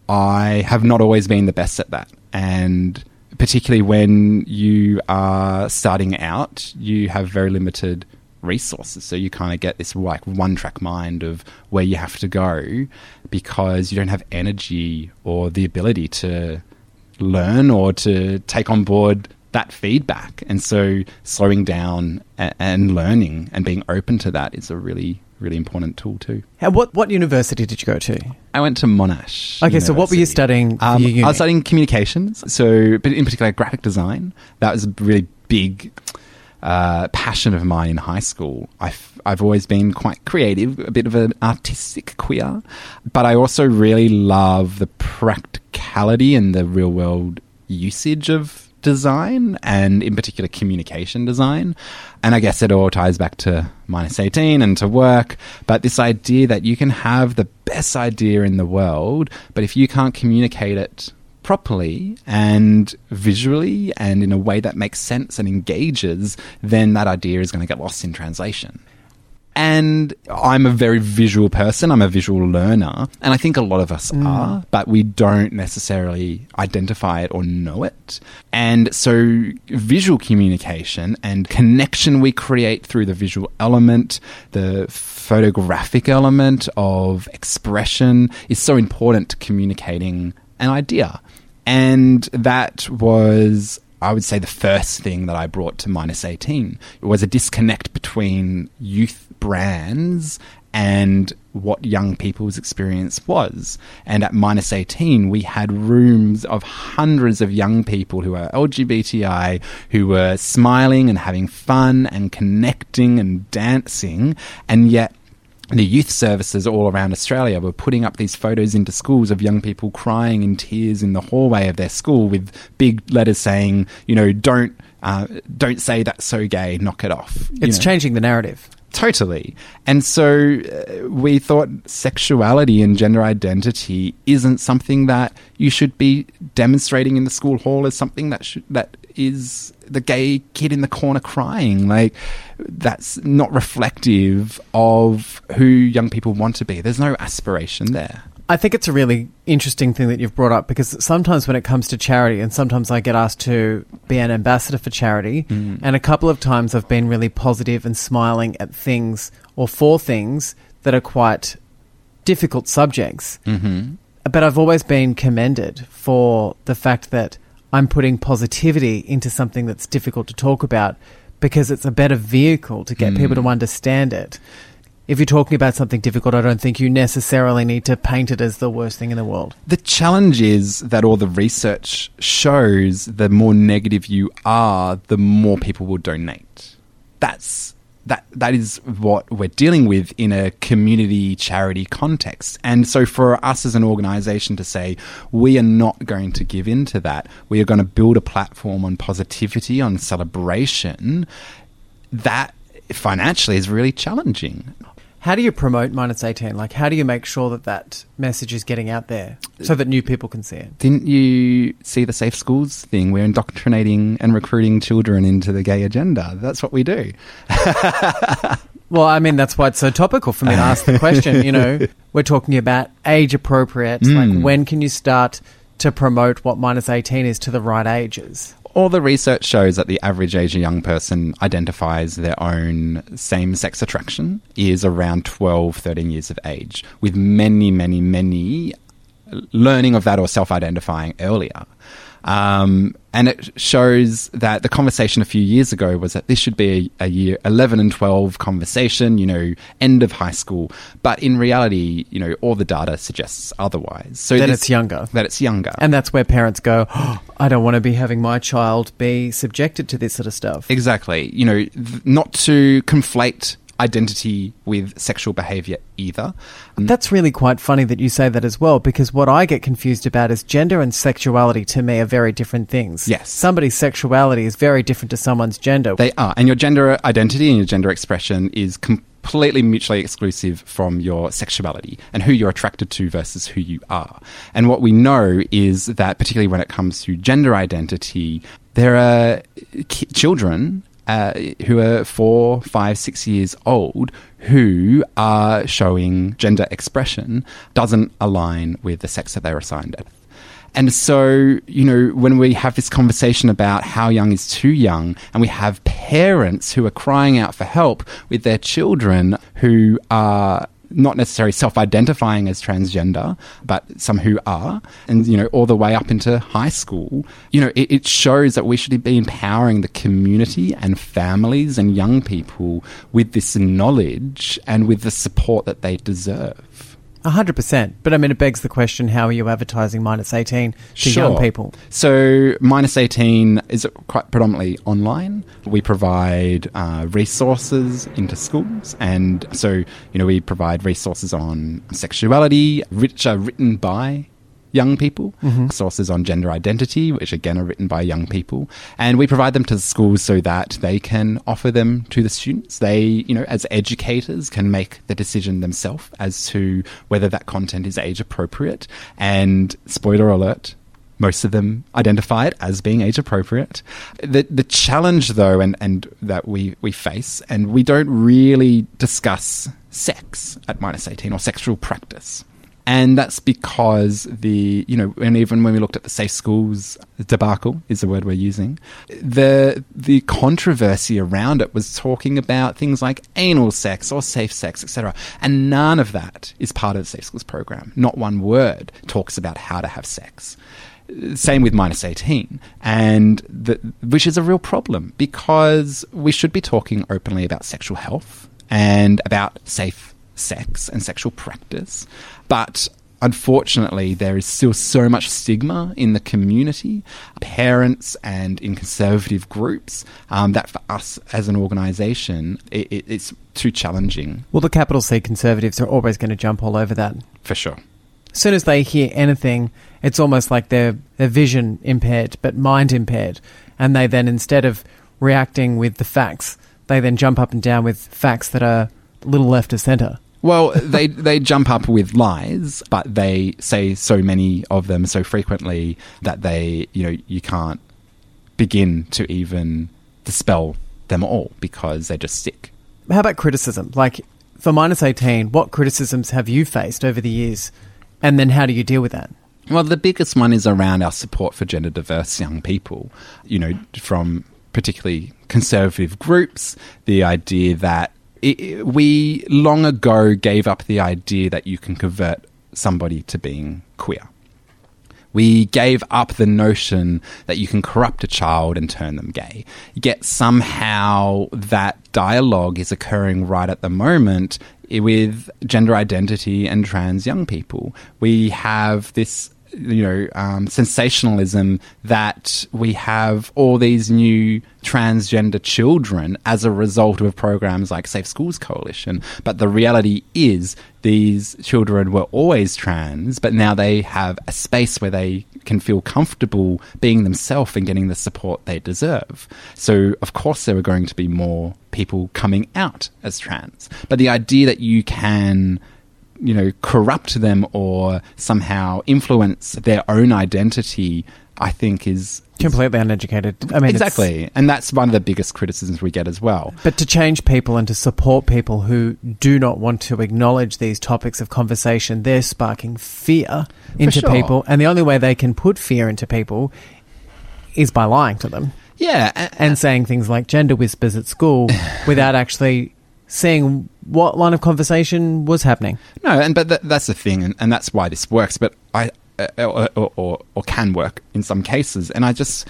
I have not always been the best at that. And particularly when you are starting out, you have very limited resources. So you kind of get this like one-track mind of where you have to go, because you don't have energy or the ability to learn or to take on board that feedback. And so slowing down and, and learning and being open to that is a really, really important tool too. How, what what university did you go to? I went to Monash. Okay, so what were you University. studying for Um, your uni? I was studying communications, so but in particular graphic design. That was a really big uh, passion of mine in high school. I've, I've always been quite creative, a bit of an artistic queer, but I also really love the practicality and the real world usage of design, and in particular communication design. And I guess it all ties back to minus eighteen and to work, but this idea that you can have the best idea in the world, but if you can't communicate it properly and visually and in a way that makes sense and engages, then that idea is going to get lost in translation. And I'm a very visual person. I'm a visual learner. And I think a lot of us mm. are, but we don't necessarily identify it or know it. And so visual communication and connection we create through the visual element, the photographic element of expression is so important to communicating an idea. And that was, I would say, the first thing that I brought to minus eighteen. It was a disconnect between youth brands and what young people's experience was. And at minus eighteen, we had rooms of hundreds of young people who are L G B T I, who were smiling and having fun and connecting and dancing, and yet the youth services all around Australia were putting up these photos into schools of young people crying in tears in the hallway of their school with big letters saying, you know, don't uh, don't say that's so gay, knock it off. It's know? changing the narrative. Totally. And so uh, we thought sexuality and gender identity isn't something that you should be demonstrating in the school hall as something that should, that is the gay kid in the corner crying. Like, that's not reflective of who young people want to be. There's no aspiration there. I think it's a really interesting thing that you've brought up, because sometimes when it comes to charity, and sometimes I get asked to be an ambassador for charity, mm. and a couple of times I've been really positive and smiling at things or for things that are quite difficult subjects. Mm-hmm. But I've always been commended for the fact that I'm putting positivity into something that's difficult to talk about, because it's a better vehicle to get mm. people to understand it. If you're talking about something difficult, I don't think you necessarily need to paint it as the worst thing in the world. The challenge is that all the research shows the more negative you are, the more people will donate. That's that that is what we're dealing with in a community charity context. And so for us as an organisation to say, we are not going to give in to that, we are going to build a platform on positivity, on celebration, that financially is really challenging. How do you promote minus eighteen? Like, how do you make sure that that message is getting out there so that new people can see it? Didn't you see the Safe Schools thing? We're indoctrinating and recruiting children into the gay agenda. That's what we do. Well, I mean, that's why it's so topical for me to ask the question. You know, we're talking about age appropriate. Mm. Like, when can you start to promote what minus eighteen is to the right ages? All the research shows that the average age a young person identifies their own same-sex attraction is around twelve, thirteen years of age, with many, many, many learning of that or self-identifying earlier. Um, and it shows that the conversation a few years ago was that this should be a, a year eleven and twelve conversation, you know, end of high school. But in reality, you know, all the data suggests otherwise. So that this, it's younger. That it's younger. And that's where parents go, oh, I don't want to be having my child be subjected to this sort of stuff. Exactly. You know, th- not to conflate identity with sexual behaviour either. That's really quite funny that you say that as well, because what I get confused about is gender and sexuality to me are very different things. Yes. Somebody's sexuality is very different to someone's gender. They are. And your gender identity and your gender expression is completely mutually exclusive from your sexuality and who you're attracted to versus who you are. And what we know is that, particularly when it comes to gender identity, there are ki- children Uh, who are four, five, six years old who are showing gender expression doesn't align with the sex that they're assigned at. And so, you know, when we have this conversation about how young is too young, and we have parents who are crying out for help with their children who are not necessarily self-identifying as transgender, but some who are, and, you know, all the way up into high school, you know, it, it shows that we should be empowering the community and families and young people with this knowledge and with the support that they deserve. A hundred percent. But I mean, it begs the question, how are you advertising minus eighteen to sure. young people? So minus eighteen is quite predominantly online. We provide uh, resources into schools. And so, you know, we provide resources on sexuality, which are written by young people, mm-hmm. sources on gender identity, which again are written by young people, and we provide them to the schools so that they can offer them to the students. They, you know, as educators, can make the decision themselves as to whether that content is age appropriate. And spoiler alert, most of them identify it as being age appropriate. The the challenge, though, and, and that we, we face, and we don't really discuss sex at minus eighteen or sexual practice. And that's because the, you know, and even when we looked at the Safe Schools debacle, is the word we're using, the the controversy around it was talking about things like anal sex or safe sex, et cetera. And none of that is part of the Safe Schools program. Not one word talks about how to have sex. Same with minus eighteen, and the, which is a real problem, because we should be talking openly about sexual health and about safe sex and sexual practice. But unfortunately, there is still so much stigma in the community, parents and in conservative groups, um, that for us as an organisation, it, it, it's too challenging. Well, the capital C Conservatives are always going to jump all over that. For sure. As soon as they hear anything, it's almost like their their vision impaired, but mind impaired. And they then, instead of reacting with the facts, they then jump up and down with facts that are a little left of centre. Well, they they jump up with lies, but they say so many of them so frequently that they, you know, you can't begin to even dispel them all because they just stick. How about criticism? Like, for minus eighteen, what criticisms have you faced over the years And then how do you deal with that? Well, the biggest one is around our support for gender diverse young people, you know, from particularly conservative groups, the idea that it, we long ago gave up the idea that you can convert somebody to being queer. We gave up the notion that you can corrupt a child and turn them gay. Yet somehow that dialogue is occurring right at the moment with gender identity and trans young people. We have this, you know, um, sensationalism that we have all these new transgender children as a result of programs like Safe Schools Coalition. But the reality is these children were always trans, but now they have a space where they can feel comfortable being themselves and getting the support they deserve. So, of course, there are going to be more people coming out as trans. But the idea that you can, you know, corrupt them or somehow influence their own identity, I think is completely uneducated. I mean, exactly. And that's one of the biggest criticisms we get as well. But to change people and to support people who do not want to acknowledge these topics of conversation, they're sparking fear into sure. people. And the only way they can put fear into people is by lying to them. Yeah. And, and saying things like gender whispers at school without actually seeing what line of conversation was happening. No, and but th- that's the thing, and, and that's why this works. But I, uh, or, or, or, or can work in some cases, and I just,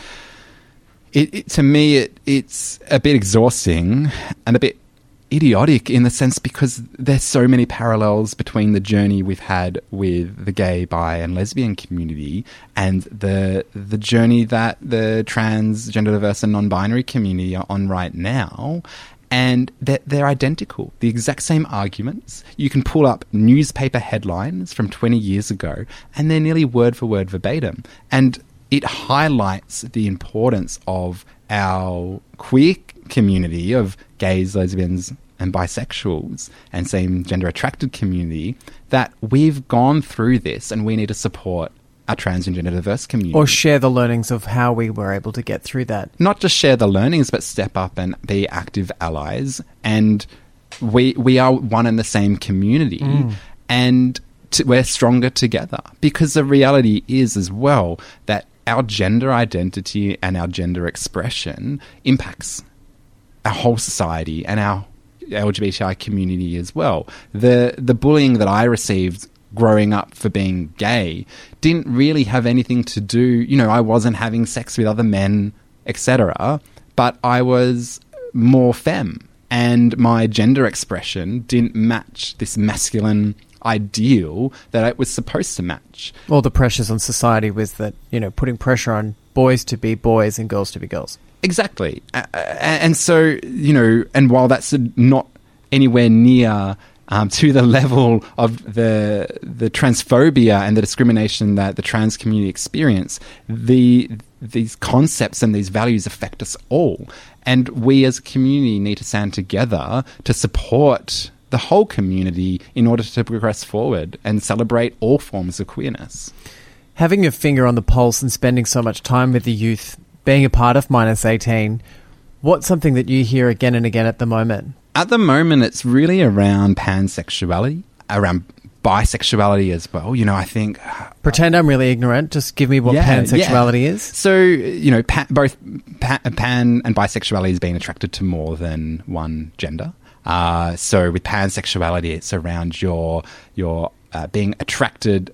it, it to me, it it's a bit exhausting and a bit idiotic in the sense because there's so many parallels between the journey we've had with the gay, bi, and lesbian community and the the journey that the trans, gender diverse, and non-binary community are on right now. And they're, they're identical. The exact same arguments. You can pull up newspaper headlines from twenty years ago, and they're nearly word for word verbatim. And it highlights the importance of our queer community of gays, lesbians, and bisexuals, and same gender attracted community, that we've gone through this and we need to support our trans and gender diverse community. Or share the learnings of how we were able to get through that. Not just share the learnings, but step up and be active allies. And we we are one and the same community. Mm. And to, we're stronger together. Because the reality is as well that our gender identity and our gender expression impacts our whole society and our L G B T I community as well. The the bullying that I received growing up for being gay didn't really have anything to do, you know, I wasn't having sex with other men, et cetera, but I was more femme and my gender expression didn't match this masculine ideal that it was supposed to match. All the pressures on society was that, you know, putting pressure on boys to be boys and girls to be girls. Exactly. Uh, and so, you know, and while that's not anywhere near Um, to the level of the the transphobia and the discrimination that the trans community experience, the these concepts and these values affect us all. And we as a community need to stand together to support the whole community in order to progress forward and celebrate all forms of queerness. Having your finger on the pulse and spending so much time with the youth, being a part of Minus eighteen, what's something that you hear again and again at the moment? At the moment, it's really around pansexuality, around bisexuality as well. You know, I think... Pretend I'm really ignorant. Just give me what yeah, pansexuality yeah. is. So, you know, pa- both pa- pan and bisexuality is being attracted to more than one gender. Uh, so with pansexuality, it's around your, your uh, being attracted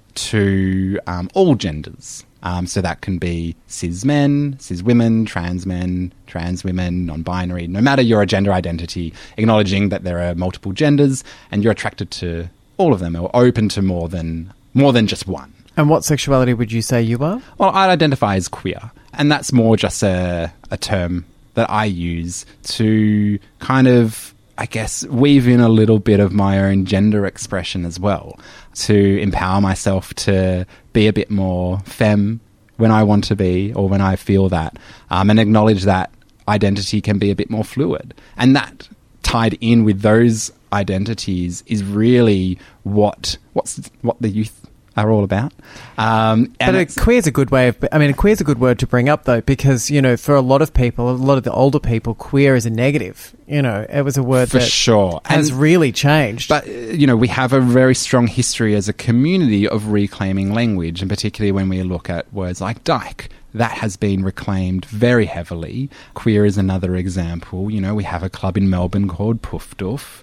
to um, all genders. Um, so that can be cis men, cis women, trans men, trans women, non-binary, no matter your gender identity, acknowledging that there are multiple genders and you're attracted to all of them or open to more than more than just one. And what sexuality would you say you are? Well, I identify as queer, and that's more just a, a term that I use to kind of, I guess, weave in a little bit of my own gender expression as well, to empower myself to be a bit more femme when I want to be or when I feel that, um, and acknowledge that identity can be a bit more fluid. And that tied in with those identities is really what what's what the youth are all about. Um, and but a queer is a good way of, I mean, a queer is a good word to bring up though, because, you know, for a lot of people, a lot of the older people, queer is a negative. You know, it was a word for that sure. has and, really changed. But, you know, we have a very strong history as a community of reclaiming language, and particularly when we look at words like dyke. That has been reclaimed very heavily. Queer is another example. You know, we have a club in Melbourne called Poof Doof.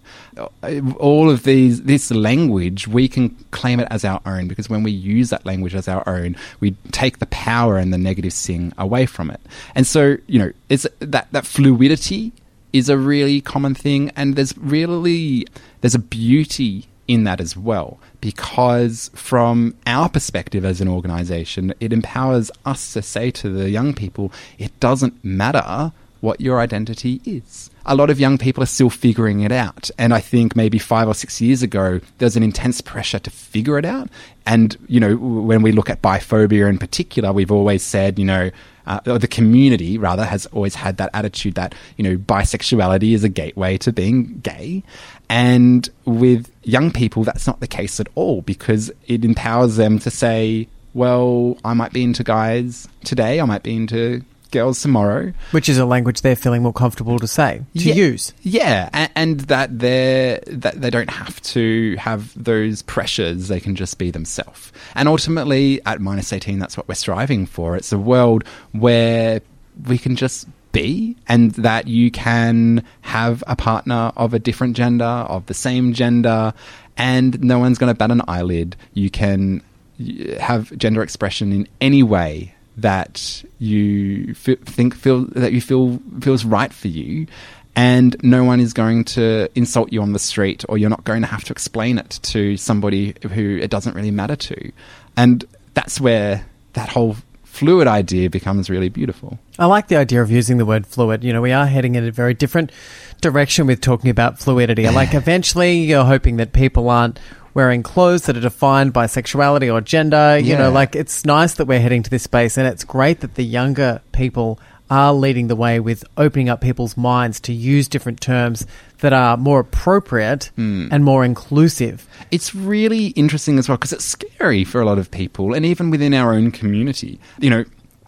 All of these, this language, we can claim it as our own, because when we use that language as our own, we take the power and the negative sing away from it. And so, you know, it's that, that fluidity is a really common thing, and there's really, there's a beauty in that as well, because from our perspective as an organisation, it empowers us to say to the young people, it doesn't matter what your identity is. A lot of young people are still figuring it out, and I think maybe five or six years ago there's an intense pressure to figure it out. And, you know, when we look at biphobia in particular, we've always said, you know, uh, or the community rather has always had that attitude that, you know, bisexuality is a gateway to being gay. And with young people, that's not the case at all, because it empowers them to say, well, I might be into guys today, I might be into girls tomorrow. Which is a language they're feeling more comfortable to say, to yeah, use. Yeah, and, and that they're that they don't have to have those pressures, they can just be themselves. And ultimately, at minus eighteen, that's what we're striving for. It's a world where we can just be, and that you can have a partner of a different gender, of the same gender, and no one's going to bat an eyelid. You can have gender expression in any way that you f- think feel that you feel feels right for you, and no one is going to insult you on the street, or you're not going to have to explain it to somebody who it doesn't really matter to. And that's where that whole fluid idea becomes really beautiful. I like the idea of using the word fluid. You know, we are heading in a very different direction with talking about fluidity. Like, eventually you're hoping that people aren't wearing clothes that are defined by sexuality or gender. You Yeah. know, like, it's nice that we're heading to this space, and it's great that the younger people are leading the way with opening up people's minds to use different terms that are more appropriate mm. and more inclusive. It's really interesting as well, because it's scary for a lot of people, and even within our own community. You know,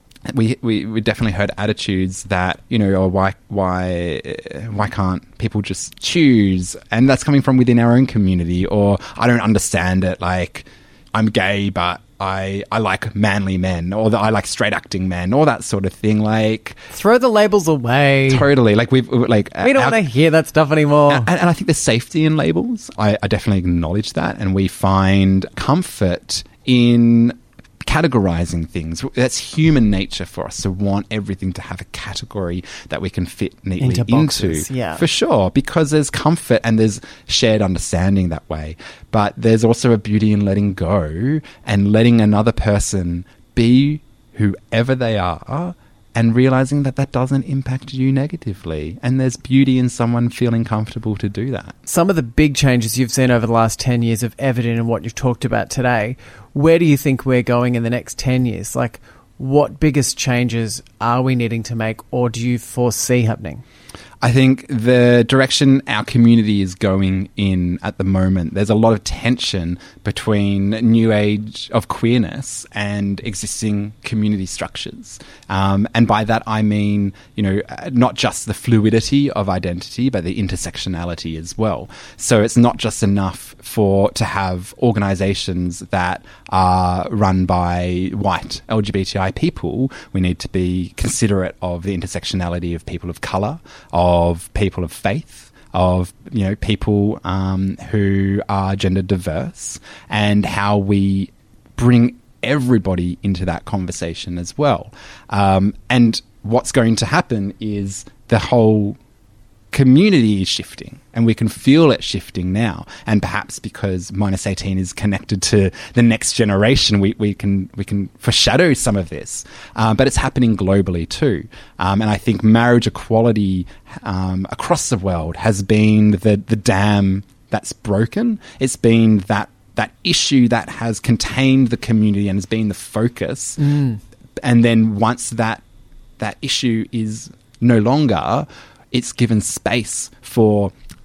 we we, we definitely heard attitudes that, you know, oh, why why why can't people just choose? And that's coming from within our own community. Or, I don't understand it, like, I'm gay, but I, I like manly men, or that I like straight acting men, or that sort of thing. Like, throw the labels away. Totally. Like, we've like we don't want to hear that stuff anymore. And, and I think there's safety in labels. I, I definitely acknowledge that, and we find comfort in categorizing things. That's human nature for us to want everything to have a category that we can fit neatly into, boxes, into. Yeah. For sure, because there's comfort and there's shared understanding that way. But there's also a beauty in letting go and letting another person be whoever they are, and realizing that that doesn't impact you negatively. And there's beauty in someone feeling comfortable to do that. Some of the big changes you've seen over the last ten years of evident in what you've talked about today, where do you think we're going in the next ten years? Like, what biggest changes are we needing to make, or do you foresee happening? I think the direction our community is going in at the moment, there's a lot of tension between new age of queerness and existing community structures. Um, and by that, I mean, you know, not just the fluidity of identity, but the intersectionality as well. So it's not just enough for to have organizations that are run by white L G B T I people. We need to be considerate of the intersectionality of people of color, of people of faith, of, you know, people um, who are gender diverse, and how we bring everybody into that conversation as well. Um, and what's going to happen is the whole community is shifting, and we can feel it shifting now. And perhaps because minus eighteen is connected to the next generation, we, we can we can foreshadow some of this. Um, but it's happening globally too. Um, and I think marriage equality um, across the world has been the the dam that's broken. It's been that that issue that has contained the community and has been the focus. Mm. And then once that that issue is no longer, it's given space for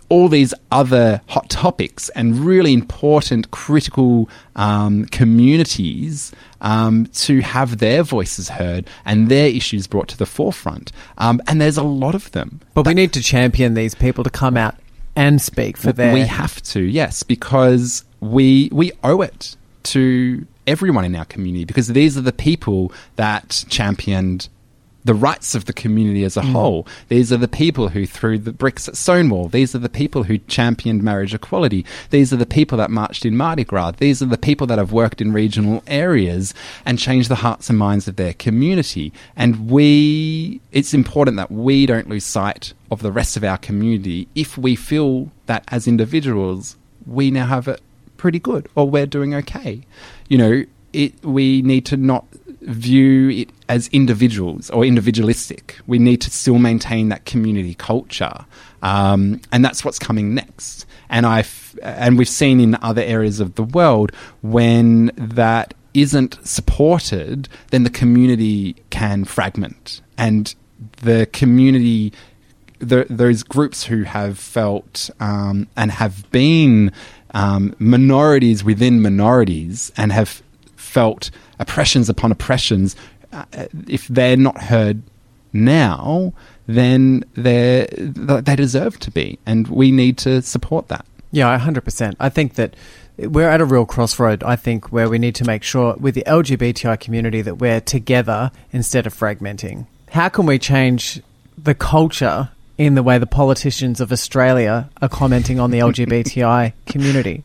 all these other hot topics and really important, critical um, communities um, to have their voices heard and their issues brought to the forefront. Um, and there's a lot of them. But we need to champion these people to come out and speak for their... We have to, yes, because we we owe it to everyone in our community, because these are the people that championed the rights of the community as a mm. whole. These are the people who threw the bricks at Stonewall. These are the people who championed marriage equality. These are the people that marched in Mardi Gras. These are the people that have worked in regional areas and changed the hearts and minds of their community. And we, it's important that we don't lose sight of the rest of our community if we feel that as individuals, we now have it pretty good or we're doing okay. You know, it, we need to not view it as individuals or individualistic. We need to still maintain that community culture, um, and that's what's coming next. And I've and we've seen in other areas of the world when that isn't supported, then the community can fragment, and the community, the, those groups who have felt um, and have been um, minorities within minorities and have felt oppressions upon oppressions, uh, if they're not heard now, then they they deserve to be, and we need to support that. Yeah, one hundred percent. I think that we're at a real crossroad, I think, where we need to make sure with the L G B T I community that we're together instead of fragmenting. How can we change the culture in the way the politicians of Australia are commenting on the L G B T I community?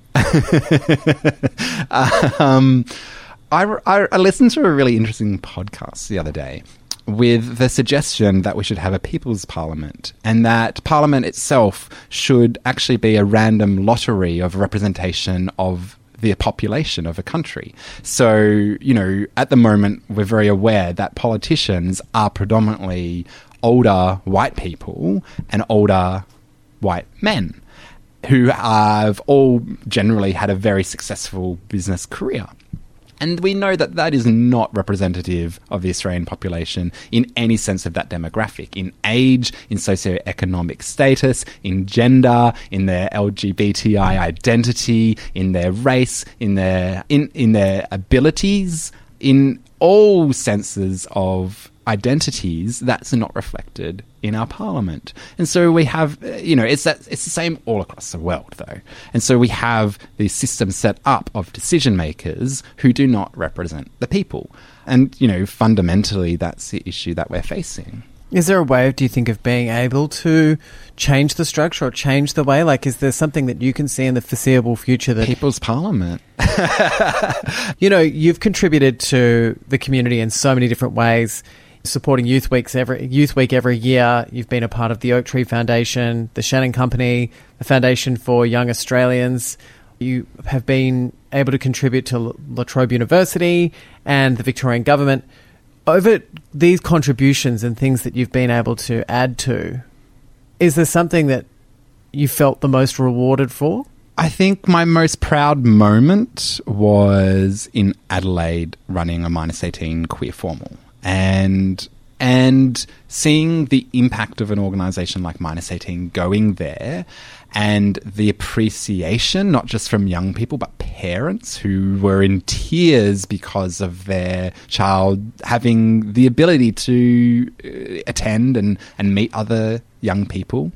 um... I, I, I listened to a really interesting podcast the other day with the suggestion that we should have a people's parliament, and that parliament itself should actually be a random lottery of representation of the population of a country. So, you know, at the moment, we're very aware that politicians are predominantly older white people and older white men who have all generally had a very successful business career. And we know that that is not representative of the Australian population in any sense of that demographic, in age, in socioeconomic status, in gender, in their L G B T I identity, in their race, in their in, in their abilities, in all senses of identities. That's not reflected in our parliament. And so we have, you know, it's that it's the same all across the world, though. And so we have these systems set up of decision makers who do not represent the people. And, you know, fundamentally, that's the issue that we're facing. Is there a way, do you think, of being able to change the structure or change the way? Like, is there something that you can see in the foreseeable future that... People's Parliament. You know, you've contributed to the community in so many different ways, supporting Youth Weeks every Youth Week every year. You've been a part of the Oak Tree Foundation, the Shannon Company, the Foundation for Young Australians. You have been able to contribute to La Trobe University and the Victorian government. Over these contributions and things that you've been able to add to, is there something that you felt the most rewarded for? I think my most proud moment was in Adelaide running a minus eighteen queer formal. And and seeing the impact of an organisation like minus eighteen going there, and the appreciation, not just from young people, but parents who were in tears because of their child having the ability to attend and, and meet other young people.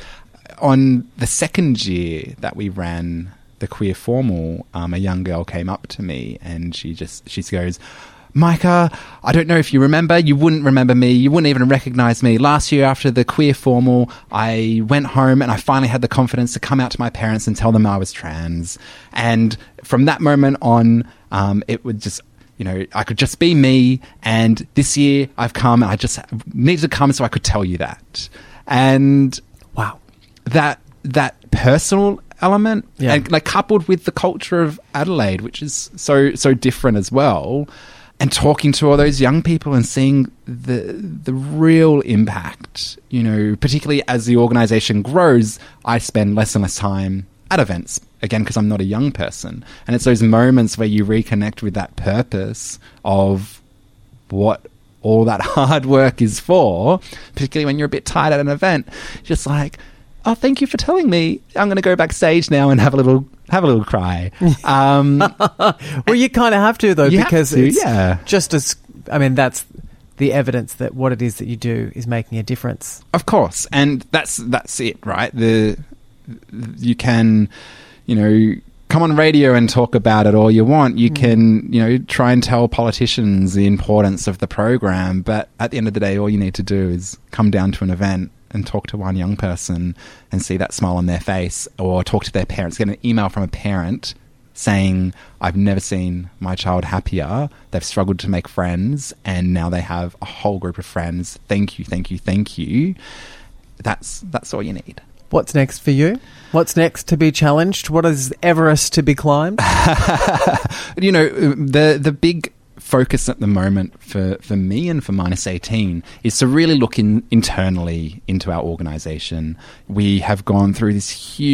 On the second year that we ran the queer formal, um, a young girl came up to me and she just she goes, "Micah, I don't know if you remember, you wouldn't remember me, you wouldn't even recognise me. Last year after the queer formal, I went home and I finally had the confidence to come out to my parents and tell them I was trans. And from that moment on, um, it would just, you know, I could just be me. And this year I've come and I just needed to come so I could tell you that." And wow, that that personal element, yeah. and like coupled with the culture of Adelaide, which is so so different as well. And talking to all those young people and seeing the the real impact, you know, particularly as the organisation grows, I spend less and less time at events, again, because I'm not a young person. And it's those moments where you reconnect with that purpose of what all that hard work is for, particularly when you're a bit tired at an event. Just like, oh, thank you for telling me. I'm going to go backstage now and have a little have a little cry. Um, well, you kind of have to, though, You because have to, it's yeah. just as, I mean, that's the evidence that what it is that you do is making a difference. Of course, and that's that's it, right? The you can, you know, come on radio and talk about it all you want. You mm. can, you know, try and tell politicians the importance of the program, but at the end of the day, all you need to do is come down to an event and talk to one young person and see that smile on their face, or talk to their parents, get an email from a parent saying, I've never seen my child happier. They've struggled to make friends and now they have a whole group of friends. Thank you, thank you, thank you. That's that's all you need. What's next for you? What's next to be challenged? What is Everest to be climbed? You know, the the big focus at the moment for, for me and for Minus eighteen is to really look in, internally into our organisation. We have gone through this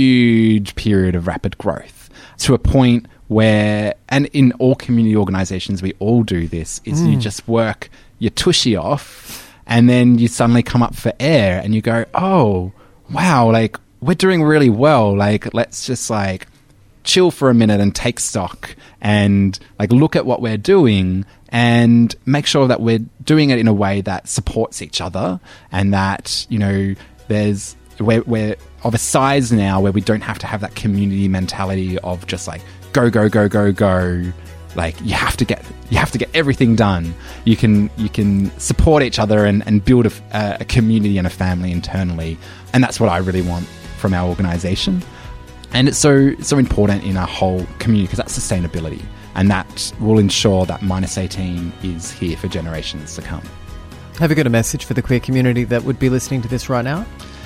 huge period of rapid growth to a point where, and in all community organisations we all do this, is mm. you just work your tushy off and then you suddenly come up for air and you go, oh, wow, like we're doing really well. Like, let's just like chill for a minute and take stock and like look at what we're doing and make sure that we're doing it in a way that supports each other, and that, you know, there's we're, we're of a size now where we don't have to have that community mentality of just like go go go go go. Like you have to get you have to get everything done. You can you can support each other and, and build a, a community and a family internally, and that's what I really want from our organisation. And it's so so important in our whole community because that's sustainability, and that will ensure that Minus eighteen is here for generations to come. Have you got a message for the queer community that would be listening to this right now?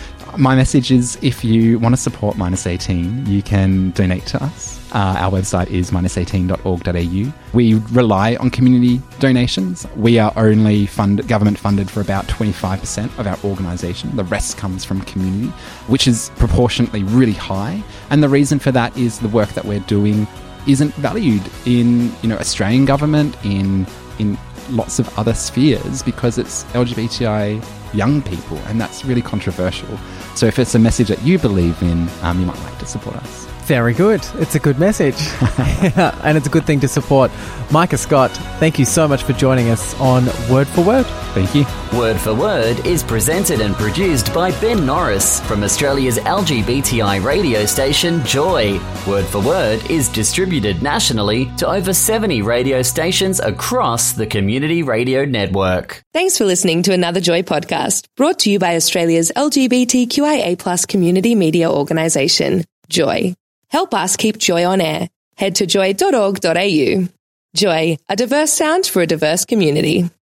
My message is, if you want to support Minus eighteen, you can donate to us. Uh, our website is minus eighteen dot org dot a u. We rely on community donations. We are only fund, government funded for about twenty-five percent of our organisation. The rest comes from community, which is proportionately really high. And the reason for that is the work that we're doing isn't valued in, you know, Australian government, in in lots of other spheres, because it's L G B T I young people, and that's really controversial. So if it's a message that you believe in, um, you might like to support us. Very good. It's a good message. Yeah, and it's a good thing to support. Micah Scott, thank you so much for joining us on Word for Word. Thank you. Word for Word is presented and produced by Ben Norris from Australia's L G B T I radio station Joy. Word for Word is distributed nationally to over seventy radio stations across the Community Radio Network. Thanks for listening to another Joy podcast, brought to you by Australia's L G B T Q I A plus community media organisation, Joy. Help us keep Joy on air. Head to joy dot org dot a u. Joy, a diverse sound for a diverse community.